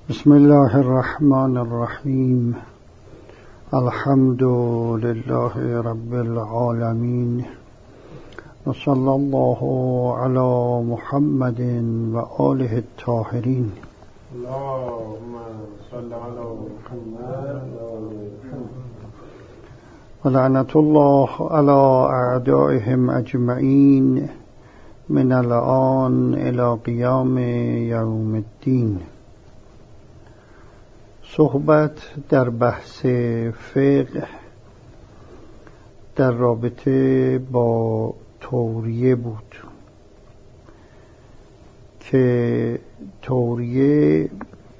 بسم الله الرحمن الرحیم. الحمد لله رب العالمین و صلی الله علی محمد و آله الطاهرین. اللهم صل علی محمد و لعنت الله علی اعدائهم اجمعین من الآن الی قیام یوم الدین. صحبت در بحث فقه در رابطه با توریه بود که توریه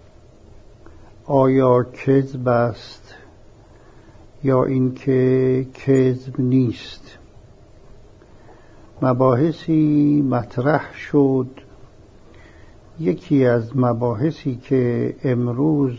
آیا کذب است یا اینکه کذب نیست. مباحثی مطرح شد. یکی از مباحثی که امروز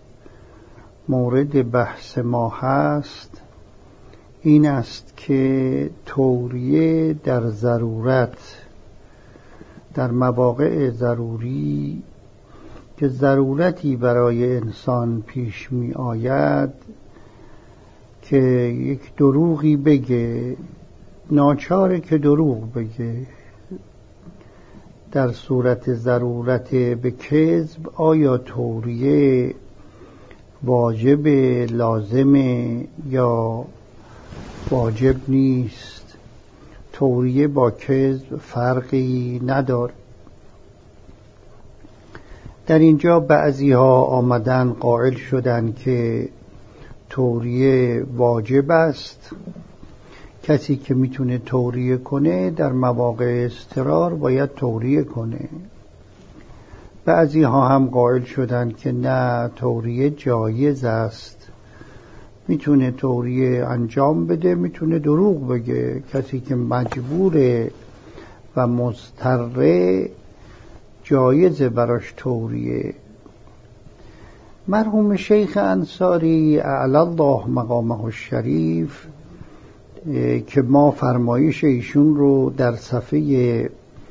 مورد بحث ما هست این است که توریه در ضرورت، در مواقع ضروری که ضرورتی برای انسان پیش می آید که یک دروغی بگه، ناچاره که دروغ بگه، در صورت ضرورت به کذب، آیا توریه واجب لازمه یا واجب نیست؟ توریه با کذب فرقی نداره. در اینجا بعضی ها آمدن قائل شدن که توریه واجب است. کسی که میتونه توریه کنه در مواقع اضطرار باید توریه کنه. بعضی ها هم قائل شدن که نه، توریه جایز است، میتونه توریه انجام بده، میتونه دروغ بگه. کسی که مجبوره و مضطره جایزه براش توریه. مرحوم شیخ انصاری اعلی الله مقامه الشریف که ما فرمایش ایشون رو در صفحه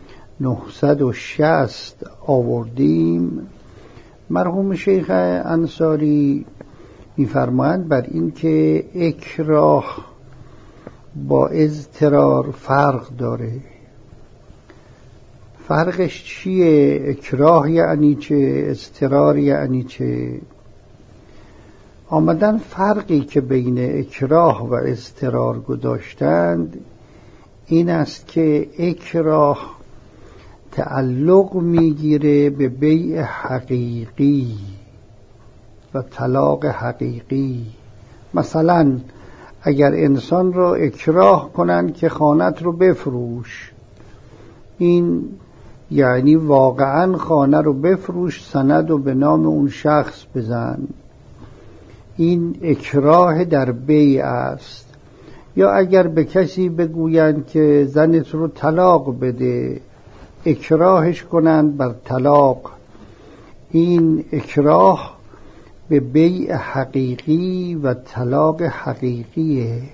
960 آوردیم، مرحوم شیخ انصاری می‌فرمایند بر این که اکراه با اضطرار فرق داره. فرقش چیه؟ اکراه یعنی چه؟ اضطرار یعنی چه؟ آمدن فرقی که بین اکراه و اضطرار گذاشتند این است که اکراه تعلق میگیره به بیع حقیقی و طلاق حقیقی. مثلا اگر انسان را اکراه کنند که خانت رو بفروش، این یعنی واقعا خانه رو بفروش، سند رو به نام اون شخص بزن، این اکراه در بیع است. یا اگر به کسی بگویند که زنت رو طلاق بده، اکراهش کنند بر طلاق، این اکراه به بیع حقیقی و طلاق حقیقیه.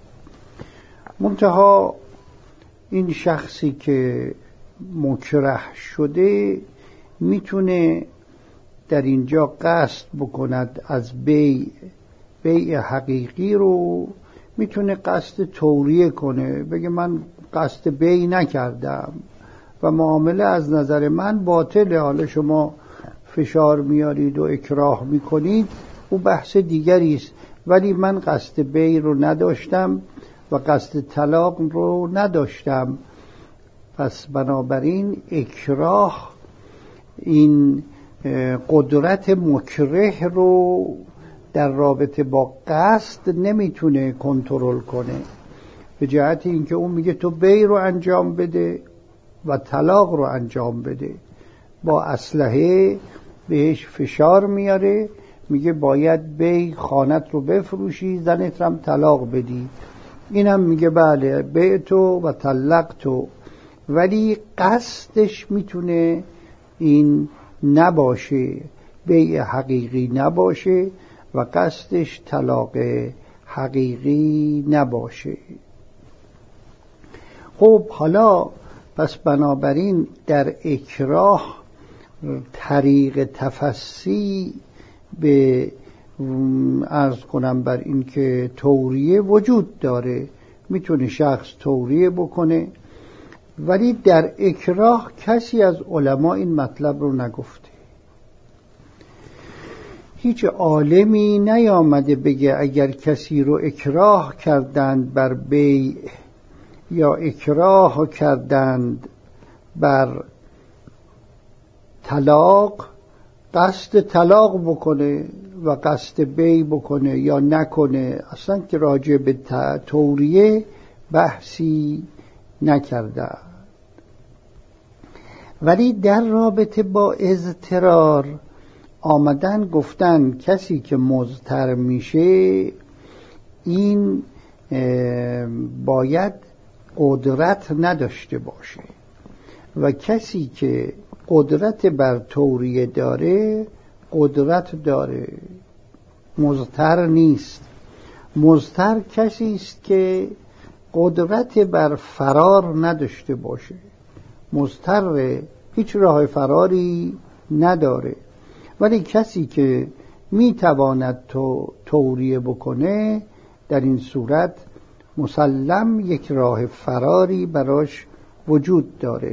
منتها این شخصی که مکره شده میتونه در اینجا قصد بکند از بیع حقیقی رو، میتونه قصد توریه کنه، بگه من قصد بیع نکردم و معامله از نظر من باطله، حالا شما فشار میارید و اکراه میکنید او بحث دیگری است، ولی من قصد بیع رو نداشتم و قصد طلاق رو نداشتم. پس بنابراین اکراه این قدرت مکره رو در رابطه با قصد نمیتونه کنترل کنه، به جهت اینکه اون میگه تو بیع رو انجام بده و طلاق رو انجام بده، با اسلحه بهش فشار میاره، میگه باید بیع خانت رو بفروشی، زنت هم طلاق بدی. اینم میگه بله بیع تو و طلق تو، ولی قصدش میتونه این نباشه، بیع حقیقی نباشه و قصدش طلاق حقیقی نباشه. خب حالا پس بنابراین در اکراه طریق تفسی به عرض کنم بر این که توریه وجود داره، میتونه شخص توریه بکنه، ولی در اکراه کسی از علما این مطلب رو نگفته. هیچ عالمی نیامده بگه اگر کسی رو اکراه کردند بر بیع یا اکراه کردند بر طلاق، قصد طلاق بکنه و قصد بیع بکنه یا نکنه. اصلا که راجع به توریه بحثی نکرده. ولی در رابطه با اضطرار آمدن گفتن کسی که مضطر میشه این باید قدرت نداشته باشه و کسی که قدرت بر توریه داره قدرت داره، مضطر نیست. مضطر کسی است که قدرت بر فرار نداشته باشه، مضطر هیچ راه فراری نداره. ولی کسی که میتواند توریه بکنه در این صورت مسلم یک راه فراری براش وجود داره.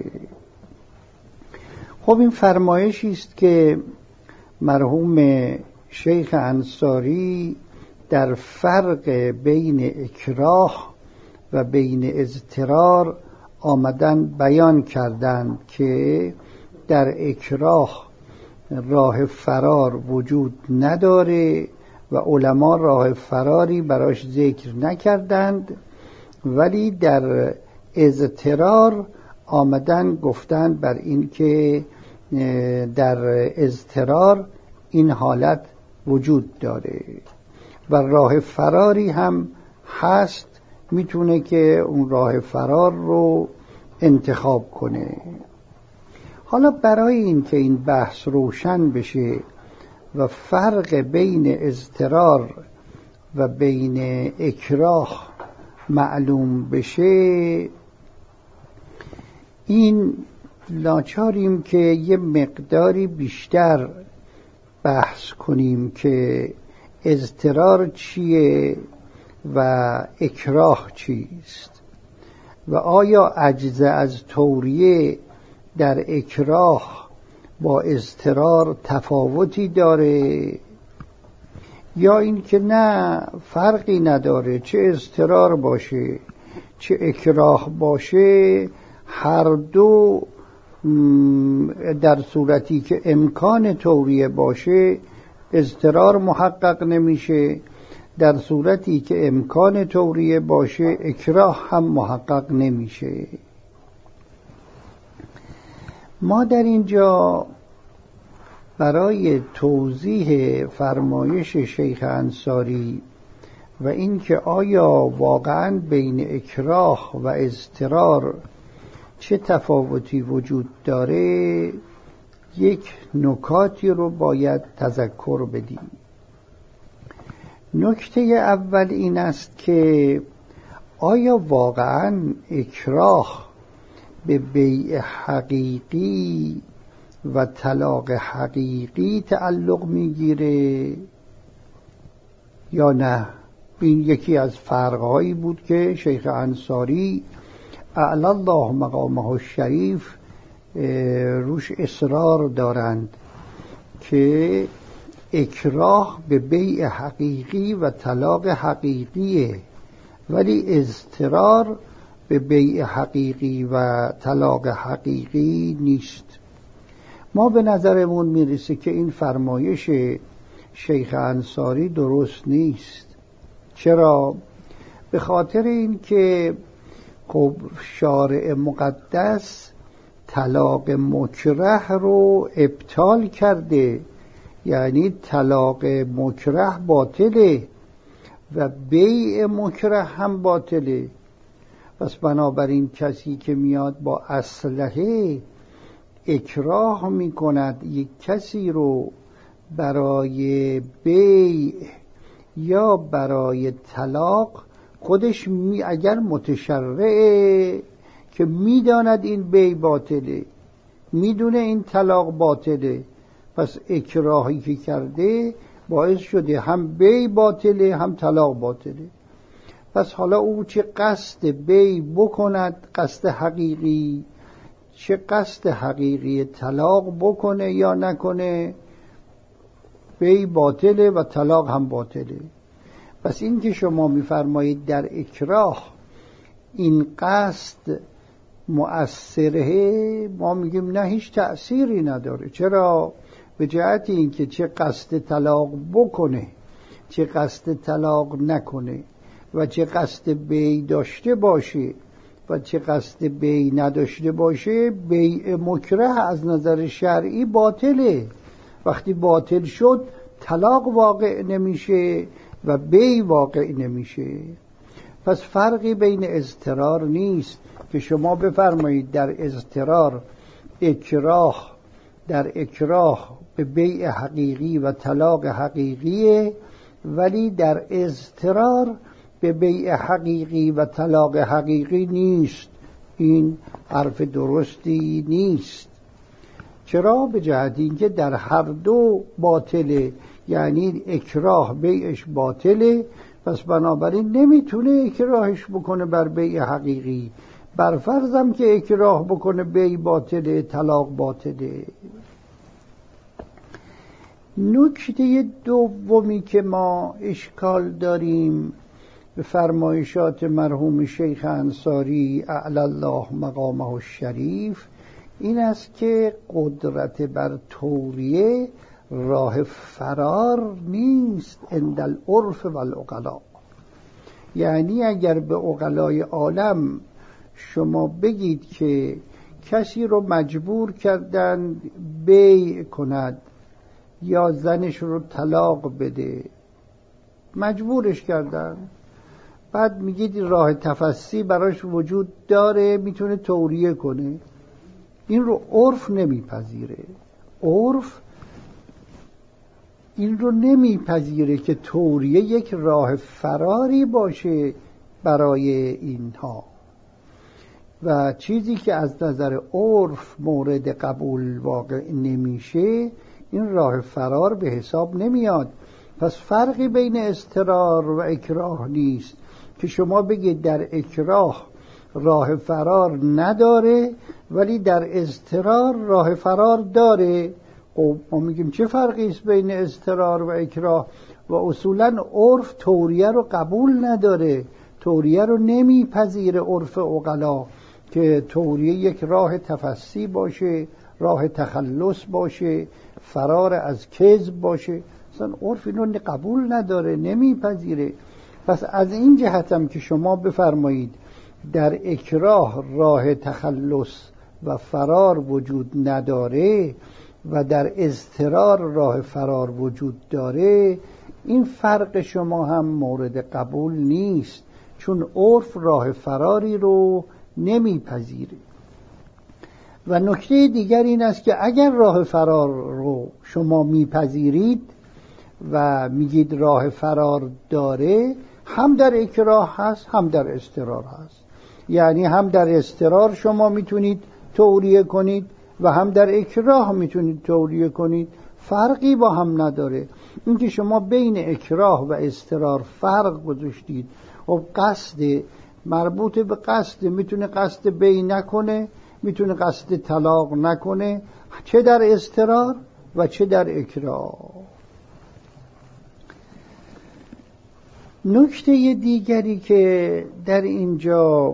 خب این فرمایشی است که مرحوم شیخ انصاری در فرق بین اکراه و بین اضطرار آمدن بیان کردند که در اکراه راه فرار وجود نداره و علما راه فراری براش ذکر نکردند، ولی در اضطرار آمدن گفتند بر این که در اضطرار این حالت وجود داره و راه فراری هم هست، میتونه که اون راه فرار رو انتخاب کنه. حالا برای این که این بحث روشن بشه و فرق بین اضطرار و بین اکراه معلوم بشه، این لاچاریم که یه مقداری بیشتر بحث کنیم که اضطرار چیه و اکراه چیست و آیا عجز از توریه در اکراه با اضطرار تفاوتی داره یا این که نه فرقی نداره، چه اضطرار باشه چه اکراه باشه هر دو در صورتی که امکان توریه باشه اضطرار محقق نمیشه، در صورتی که امکان توریه باشه اکراه هم محقق نمیشه. ما در اینجا برای توضیح فرمایش شیخ انصاری و اینکه آیا واقعا بین اکراه و اضطرار چه تفاوتی وجود داره یک نکاتی رو باید تذکر بدیم. نکته اول این است که آیا واقعا اکراه به بیع حقیقی و طلاق حقیقی تعلق میگیره یا نه؟ این یکی از فرقهایی بود که شیخ انصاری اعلی الله مقامه الشریف روش اصرار دارند که اکراه به بیع حقیقی و طلاق حقیقیه، ولی اضطرار به بیع حقیقی و طلاق حقیقی نیست. ما به نظرمون میرسه که این فرمایش شیخ انصاری درست نیست. چرا؟ به خاطر این که خب شارع مقدس طلاق مکره رو ابطال کرده، یعنی طلاق مکره باطله و بیع مکره هم باطله. پس بنابراین کسی که میاد با اسلحه اکراه میکند یک کسی رو برای بیع یا برای طلاق، خودش اگر متشرعه که میداند این بیع باطله میدونه این طلاق باطله، پس اکراهی که کرده باعث شده هم بی باطله هم طلاق باطله. پس حالا او چه قصد بی بکند، قصد حقیقی، چه قصد حقیقی طلاق بکنه یا نکنه، بی باطله و طلاق هم باطله. پس این که شما میفرمایید در اکراه این قصد مؤثره، ما میگیم نه، هیچ تأثیری نداره. چرا؟ به جهت این که چه قصد طلاق بکنه چه قصد طلاق نکنه و چه قصد بی داشته باشه و چه قصد بی نداشته باشه، بیع مکره از نظر شرعی باطله. وقتی باطل شد طلاق واقع نمیشه و بی واقع نمیشه. پس فرقی بین اضطرار نیست که شما بفرمایید در اضطرار در اکراه به بیع حقیقی و طلاق حقیقیه، ولی در اضطرار به بیع حقیقی و طلاق حقیقی نیست. این حرف درستی نیست. چرا؟ به جهت اینکه در هر دو باطله، یعنی اکراه بیعش باطله، پس بنابراین نمیتونه اکراهش بکنه بر بیع حقیقی. بر فرضم که اکراه بکنه بیع باطله، طلاق باطله. نکته دومی که ما اشکال داریم به فرمایشات مرحوم شیخ انصاری اعلی الله مقامه الشریف این است که قدرت بر توریه راه فرار نیست عند العرف و العقلاء. یعنی اگر به عقلای عالم شما بگید که کسی رو مجبور کردن بیع کند یا زنش رو طلاق بده، مجبورش کردن، بعد میگید راه تفصی براش وجود داره، میتونه توریه کنه، این رو عرف نمیپذیره. عرف این رو نمیپذیره که توریه یک راه فراری باشه برای اینها. و چیزی که از نظر عرف مورد قبول واقع نمیشه، این راه فرار به حساب نمیاد. پس فرقی بین اضطرار و اکراه نیست که شما بگید در اکراه راه فرار نداره ولی در اضطرار راه فرار داره. ما میگیم چه فرقی است بین اضطرار و اکراه؟ و اصولا عرف توریه رو قبول نداره، توریه رو نمیپذیره عرف عقلا که توریه یک راه تفصی باشه، راه تخلص باشه، فرار از کذب باشه. اصلا عرف اینو قبول نداره، نمیپذیره. پس از این جهتم که شما بفرمایید در اکراه راه تخلص و فرار وجود نداره و در اضطرار راه فرار وجود داره، این فرق شما هم مورد قبول نیست، چون عرف راه فراری رو نمیپذیره. و نکته دیگر این است که اگر راه فرار رو شما میپذیرید و میگید راه فرار داره، هم در اکراه هست هم در اضطرار هست. یعنی هم در اضطرار شما میتونید توریه کنید و هم در اکراه میتونید توریه کنید، فرقی با هم نداره. اینکه شما بین اکراه و اضطرار فرق گذاشتید و قصد مربوط به قصد، میتونه قصد بی نکنه، میتونه قصد طلاق نکنه، چه در اضطرار و چه در اکراه. نکته دیگری که در اینجا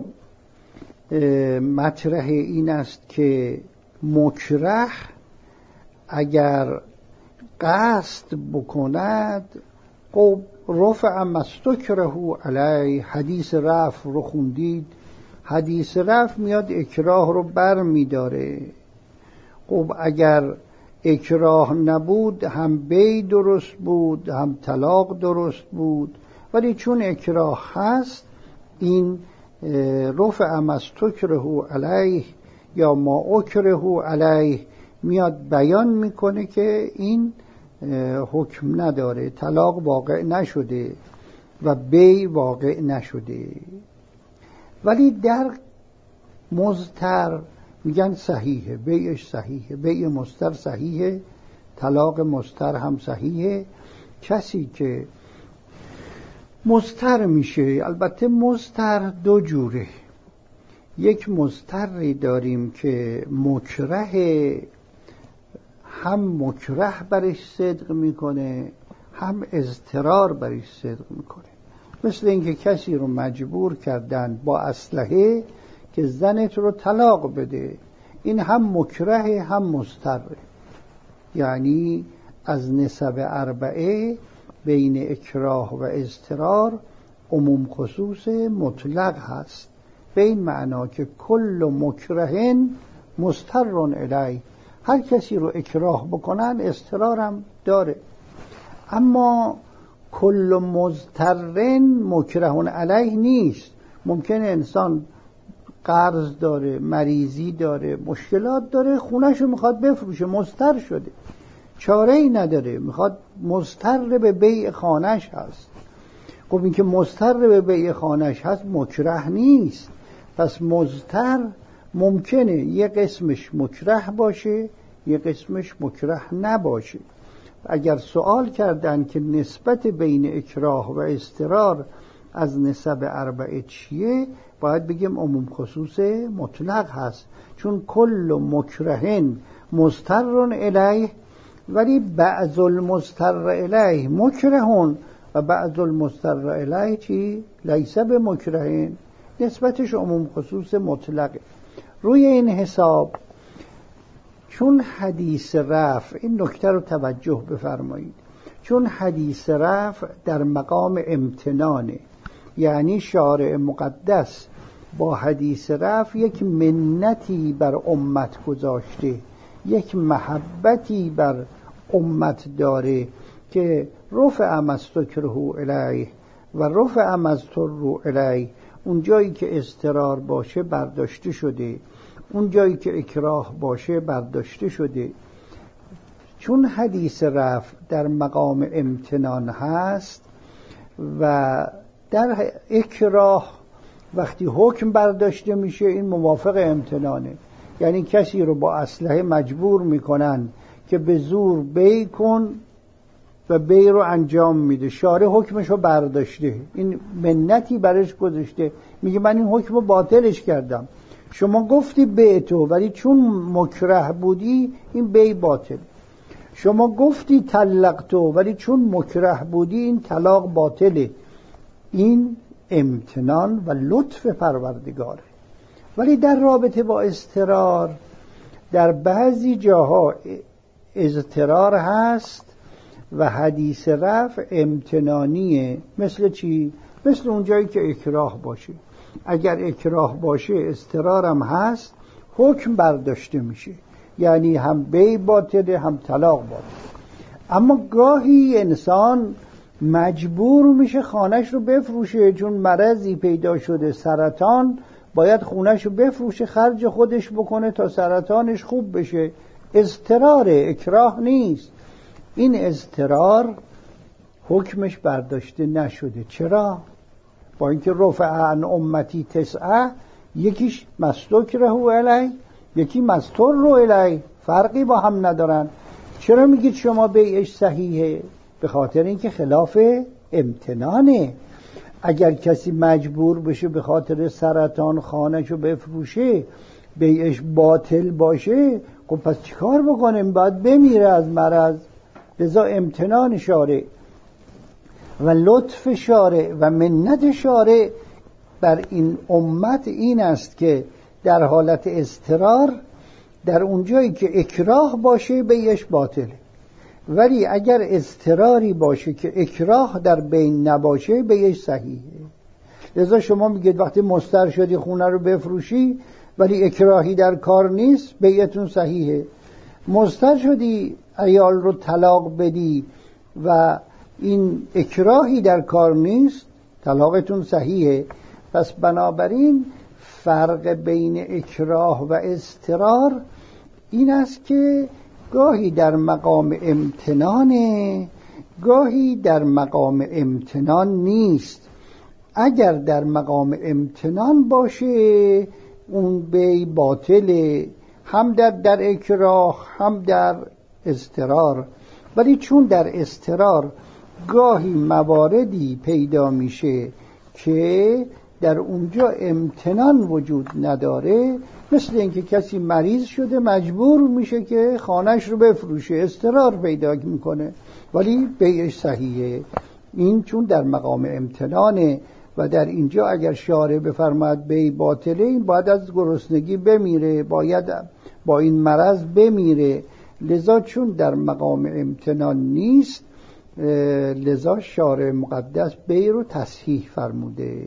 مطرح این است که مکره اگر قصد بکند خب رفع مستکره علی، حدیث رفع رو خوندید، حدیث رفع میاد اکراه رو بر میداره. خب اگر اکراه نبود هم بی درست بود هم طلاق درست بود، ولی چون اکراه هست این رفع مستکره علیه یا ما اکره علیه میاد بیان میکنه که این حکم نداره، طلاق واقع نشده و بی واقع نشده. ولی در مضطر میگن صحیحه، بیعش صحیحه، بیع مضطر صحیحه، طلاق مضطر هم صحیحه. کسی که مضطر میشه، البته مضطر دو جوره، یک مضطری داریم که مکره، هم مکره برش صدق میکنه هم اضطرار برش صدق میکنه. مثل اینکه کسی رو مجبور کردن با اسلحه که زنت رو طلاق بده، این هم مکره هم مضطره. یعنی از نسب اربعه بین اکراه و اضطرار عموم خصوص مطلق هست، به این معنا که کل مکرهن مضطر الیه، هر کسی رو اکراه بکنن اضطرارم داره. اما کل مضطرن مکرهن علیه نیست. ممکنه انسان قرض داره، مریضی داره، مشکلات داره، خونه‌ش رو میخواد بفروشه، مضطر شده، چاره ای نداره، میخواد، مضطر به بیع خانه‌ش هست. خب این که مضطر به بیع خانه‌ش هست مکره نیست. پس مضطر ممکنه یه قسمش مکره باشه یه قسمش مکره نباشه. اگر سوال کردن که نسبت بین اکراه و اضطرار از نسب اربعه چیه، باید بگیم عموم خصوص مطلق هست، چون کل مکرهن مضطر الیه، ولی بعض المضطر الیه مکرهون و بعض المضطر الیه چی؟ لیس بمکرهن، نسبتش عموم خصوص مطلقه. روی این حساب چون حدیث رفع، این نکته رو توجه بفرمایید، چون حدیث رفع در مقام امتنانه، یعنی شارع مقدس با حدیث رفع یک منتی بر امت گذاشته، یک محبتی بر امت داره که رفع ما استکره الیه و رفع ما اضطر الیه. اون جایی که اضطرار باشه برداشته شده، اون جایی که اکراه باشه برداشته شده. چون حدیث رفع در مقام امتنان هست و در اکراه وقتی حکم برداشته میشه این موافق امتنانه، یعنی کسی رو با اسلحه مجبور میکنن که به زور بیع کن و بیع رو انجام میده، شارع حکمش رو برداشته، این منتی برش گذاشته، میگه من این حکم رو باطلش کردم، شما گفتی بیع تو ولی چون مکره بودی این بیع باطل، شما گفتی طلق تو ولی چون مکره بودی این طلاق باطله. این امتنان و لطف پروردگاره. ولی در رابطه با اضطرار در بعضی جاها اضطرار هست و حدیث رفع امتنانیه. مثل چی؟ مثل اون جایی که اکراه باشه. اگر اکراه باشه اضطرارم هست، حکم برداشته میشه، یعنی هم بیع باطله هم طلاق باطله. اما گاهی انسان مجبور میشه خانهش رو بفروشه، چون مرضی پیدا شده، سرطان، باید خونهش رو بفروشه، خرج خودش بکنه تا سرطانش خوب بشه. اضطراره، اکراه نیست. این اضطرار حکمش برداشته نشده. چرا؟ با اینکه رفع عن امتی 9، یکیش مستکره الیه یکی مستر الیه، فرقی با هم ندارن. چرا میگید شما بیعش صحیحه؟ به خاطر اینکه خلاف امتنانه. اگر کسی مجبور بشه به خاطر سرطان خانه‌شو بفروشه، بیعش باطل باشه، خب پس چیکار بکنیم؟ باید بمیره از مرض. لذا امتنان شارع و لطف شارع و منت شارع بر این امت این است که در حالت اضطرار، در اونجایی که اکراه باشه بیعش باطله، ولی اگر اضطراری باشه که اکراه در بین نباشه بیعش صحیحه. لذا شما میگید وقتی مضطر شدی خونه رو بفروشی ولی اکراهی در کار نیست، بیعتون صحیحه. مضطر شدی عیال رو طلاق بدی و این اکراهی در کار نیست، طلاقتون صحیحه. پس بنابراین فرق بین اکراه و اضطرار این است که گاهی در مقام امتنانه، گاهی در مقام امتنان نیست. اگر در مقام امتنان باشه اون بی باطله، هم در اکراه هم در اضطرار. ولی چون در اضطرار گاهی مواردی پیدا میشه که در اونجا امتنان وجود نداره، مثل اینکه کسی مریض شده مجبور میشه که خانهش رو بفروشه، اضطرار پیدا میکنه ولی بیعش صحیحه. این چون در مقام امتنانه و در اینجا اگر شارع بفرماید بی باطله، این باید از گرسنگی بمیره، باید با این مرض بمیره. لذا چون در مقام امتنان نیست، لذا شارع مقدس بی رو تصحیح فرموده.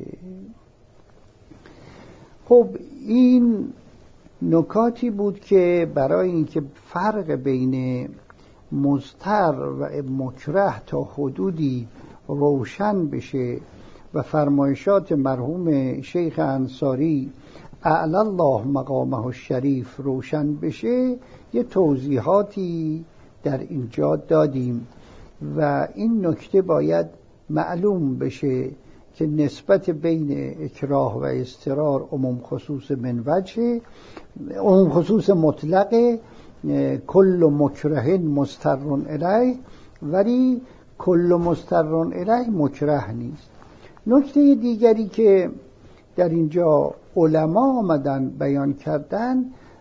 خب این نکاتی بود که برای اینکه فرق بین مضطر و مکره تا حدودی روشن بشه و فرمایشات مرحوم شیخ انصاری اعلی الله مقامه الشریف روشن بشه، یه توضیحاتی در اینجا دادیم و این نکته باید معلوم بشه که نسبت بین اکراه و اضطرار عموم خصوص من وجه، عموم خصوص مطلق، کل مکره مضطر الیه، ولی کل مضطر الیه مکره نیست. نکته دیگری که در اینجا علما آمدن بیان کردن،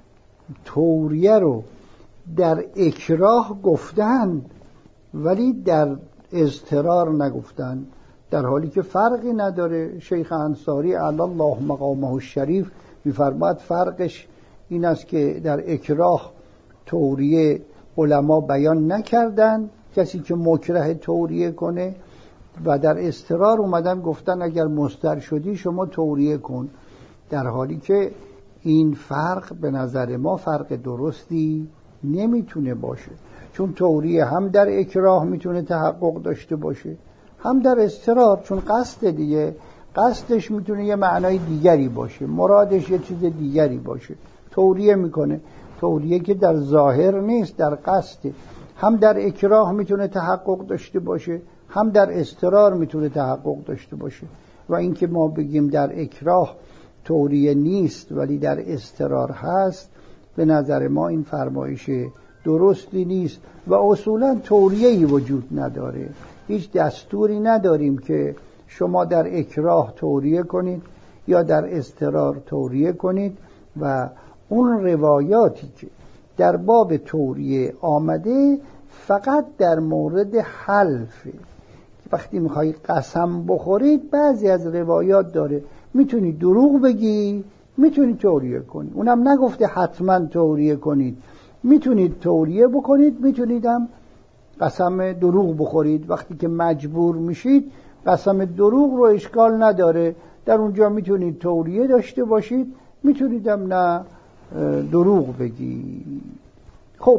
توریه رو در اکراه گفتن ولی در اضطرار نگفتن، در حالی که فرقی نداره. شیخ انصاری علی الله مقامه الشریف می‌فرماید فرقش این است که در اکراه توریه علما بیان نکردن، کسی که مکره توریه کنه، و در اضطرار اومدن گفتن اگر مضطر شدی شما توریه کن، در حالی که این فرق به نظر ما فرق درستی نمیتونه باشه، چون توریه هم در اکراه میتونه تحقق داشته باشه هم در اضطرار، چون قصد دیگه، قصدش میتونه یه معنای دیگری باشه، مرادش یه چیز دیگری باشه. توریه میکنه، توریه که در ظاهر نیست، در قصد، هم در اکراه میتونه تحقق داشته باشه هم در اضطرار میتونه تحقق داشته باشه. و اینکه ما بگیم در اکراه توریه نیست ولی در اضطرار هست، به نظر ما این فرمایش درستی نیست و اصولا توریه‌ای وجود نداره. هیچ دستوری نداریم که شما در اکراه توریه کنید یا در اضطرار توریه کنید. و اون روایاتی که در باب توریه آمده فقط در مورد حلفه. وقتی میخوایی قسم بخورید بعضی از روایات داره میتونی دروغ بگی، میتونی توریه کنی، اونم نگفته حتما توریه کنید، میتونید توریه بکنید، میتونید هم قسم دروغ بخورید. وقتی که مجبور میشید قسم دروغ رو اشکال نداره، در اونجا میتونید توریه داشته باشید، میتونید هم نه دروغ بگید. خب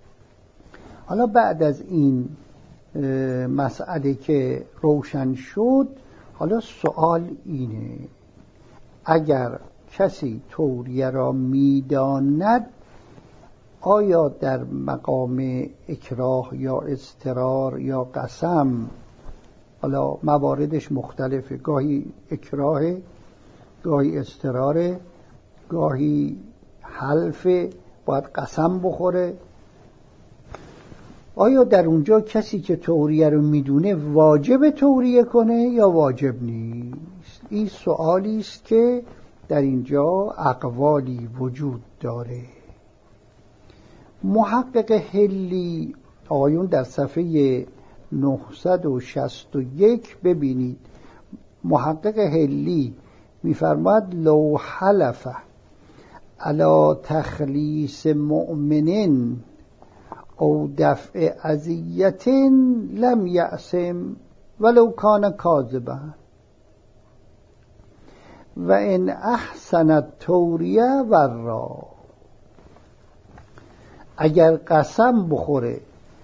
حالا بعد از این مسئله که روشن شد، حالا سوال اینه، اگر کسی توریه را میداند آیا در مقام اکراه یا اضطرار یا قسم، حالا مواردش مختلفه، گاهی اکراهه، گاهی اضطراره، گاهی حلفه باید قسم بخوره، آیا در اونجا کسی که توریه رو میدونه واجب توریه کنه یا واجب نیست؟ این سوالی است که در اینجا اقوالی وجود داره. محقق حلی آقایون در صفحه 961 ببینید، محقق حلی میفرماید لو حلف علی تخلیص مؤمن او دفع اذیت لم یعصم ولو کان کاذبا و ان احسن التوریه ورا. اگر قسم بخوره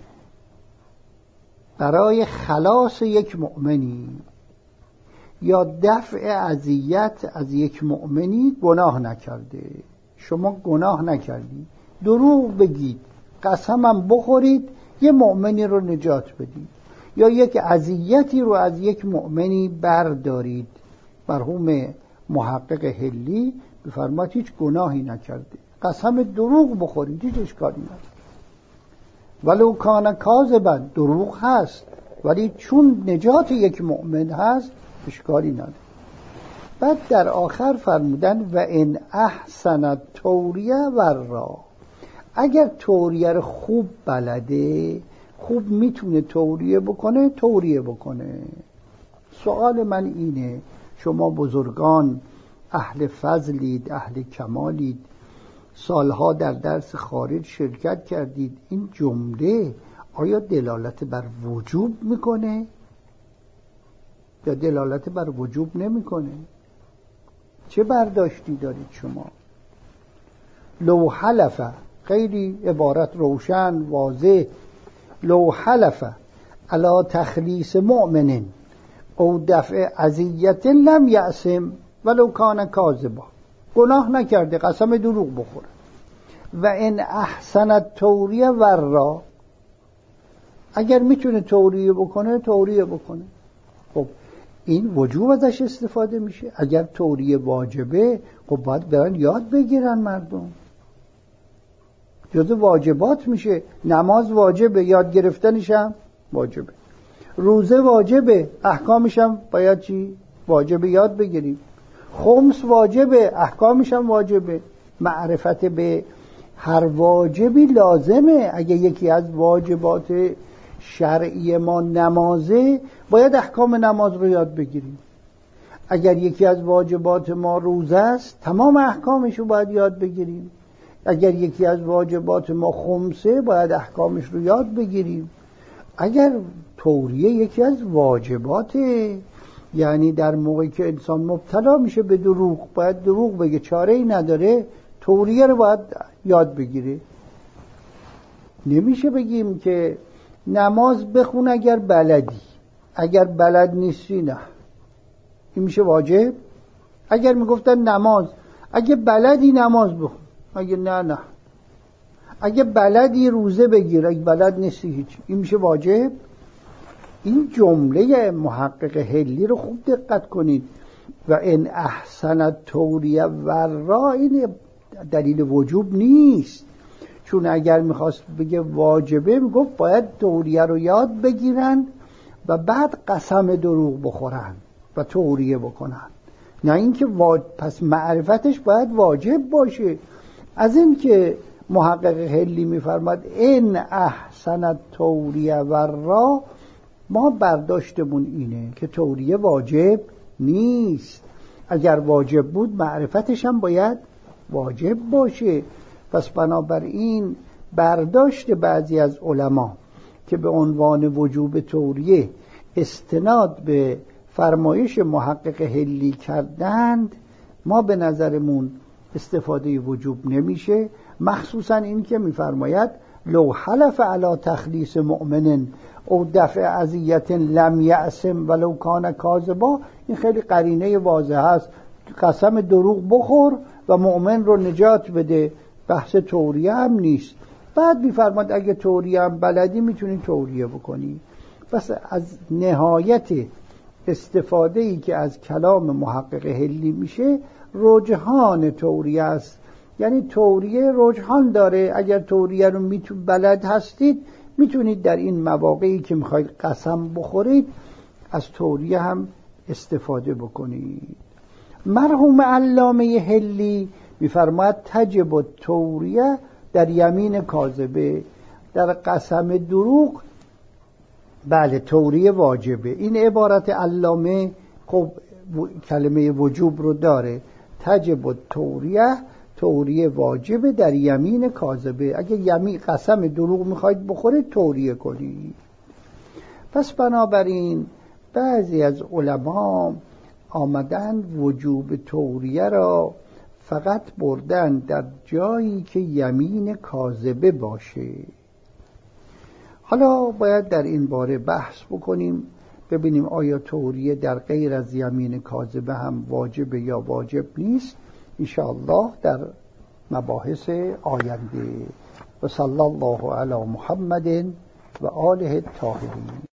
برای خلاص یک مؤمنی یا دفع اذیت از یک مؤمنی، گناه نکرده، شما گناه نکردید، دروغ بگید، قسمم بخورید یه مؤمنی رو نجات بدید یا یک اذیتی رو از یک مؤمنی بردارید. مرحوم محقق حلی می‌فرماد هیچ گناهی نکرده، قسم دروغ بخورید هیچ اشکالی نداره. ولو کان کاذبا، دروغ هست ولی چون نجات یک مؤمن هست اشکالی نداره. بعد در آخر فرمودن و ان احسن التوریه ورا، اگر توریه رو خوب بلده، خوب میتونه توریه بکنه، توریه بکنه. سوال من اینه، شما بزرگان اهل فضلید، اهل کمالید، سالها در درس خارج شرکت کردید، این جمله آیا دلالت بر وجوب میکنه یا دلالت بر وجوب نمیکنه؟ چه برداشتی دارید شما؟ لو حلف، خیلی عبارت روشن واضح، لو حلف علی تخلیص مؤمن او دفع اذیت لم یعصم ولو کان کاذبا، گناه نکرده قسم دروغ بخوره. و ان احسن التوریه ورا، اگر میتونه توریه بکنه توریه بکنه. خب این وجوب ازش استفاده میشه. اگر توریه واجبه خب باید برن یاد بگیرن مردم، جزء واجبات میشه. نماز واجبه، یاد گرفتنش هم واجبه. روزه واجبه، احکامش هم باید چی؟ واجبه یاد بگیریم. خمس واجبه، احکامش هم واجبه. معرفت به هر واجبی لازمه. اگه یکی از واجبات شرعی ما نمازه، باید احکام نماز رو یاد بگیریم. اگر یکی از واجبات ما روزه است، تمام احکامش رو باید یاد بگیریم. اگر یکی از واجبات ما خمسه، باید احکامش رو یاد بگیریم. اگر توریه یکی از واجباته، یعنی در موقعی که انسان مبتلا میشه به دروغ، باید دروغ بگه، چاره ای نداره، توریه رو باید یاد بگیره. نمیشه بگیم که نماز بخون اگر بلدی، اگر بلد نیستی نه. این میشه واجب؟ اگر میگفتن نماز اگه بلدی نماز بخون، اگه نه. اگه بلدی روزه بگیر، اگه بلد نیستی هیچ. این میشه واجب؟ این جمله محقق حلی رو خوب دقت کنید. و ان احسن التوریه ورا، این دلیل وجوب نیست. چون اگر میخواست بگه واجبه، میگفت باید توریه رو یاد بگیرن و بعد قسم دروغ بخورن و توریه بکنن، نه اینکه پس معرفتش باید واجب باشه. از این که محقق حلی میفرماد ان احسن التوریه ورا، ما برداشتمون اینه که توریه واجب نیست. اگر واجب بود معرفتش هم باید واجب باشه. پس بنابراین برداشت بعضی از علما که به عنوان وجوب توریه استناد به فرمایش محقق حلی کردند، ما به نظرمون استفاده وجوب نمیشه. مخصوصا این که میفرماید لو حلف علی تخلیص مؤمن او دفع اذیت لم یعصم ولو کان کاذبا، این خیلی قرینه واضح است. قسم دروغ بخور و مؤمن رو نجات بده، بحث توریه هم نیست. بعد میفرماد اگه توریه هم بلدی میتونی توریه بکنی. پس از نهایت استفاده‌ای که از کلام محقق حلی میشه رجحان توریه است. یعنی توریه رجحان داره. اگر توریه رو بلد هستید، میتونید در این مواقعی که میخواید قسم بخورید از توریه هم استفاده بکنید. مرحوم علامه حلی میفرماید تجب التوریه در یمین کاذبه، در قسم دروغ بله توریه واجبه. این عبارت علامه خب کلمه وجوب رو داره. تجب التوریه، توریه واجبه در یمین کاذبه. اگه یمین قسم دروغ میخواید بخورید توریه کنید. پس بنابراین بعضی از علما آمدن وجوب توریه را فقط بردن در جایی که یمین کاذبه باشه. حالا باید در این باره بحث بکنیم، ببینیم آیا توریه در غیر از یمین کاذبه هم واجب یا واجب نیست. انشاءالله در مباحث آینده. و صلی الله علی محمد و آله الطاهرین.